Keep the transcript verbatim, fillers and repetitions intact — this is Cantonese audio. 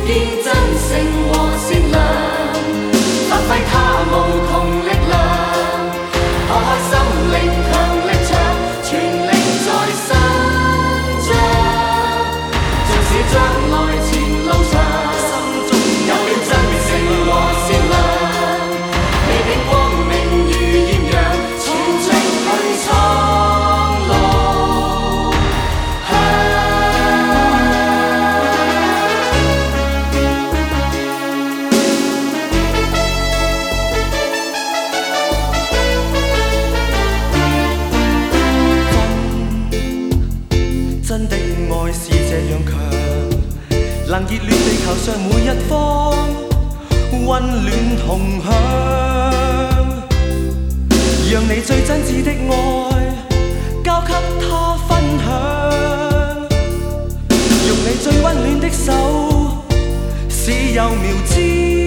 見真誠和善良，發揮它無窮力量，拋開心靈強力場，全力在伸張，縱使將來前路長，心中有了真誠和善良，未變光明如豔陽，全力去闖路向。真的愛是這樣強，能熱戀地球上每一方，溫暖同享。讓你最真摯的愛交給他分享，用你最溫暖的手，使幼苗之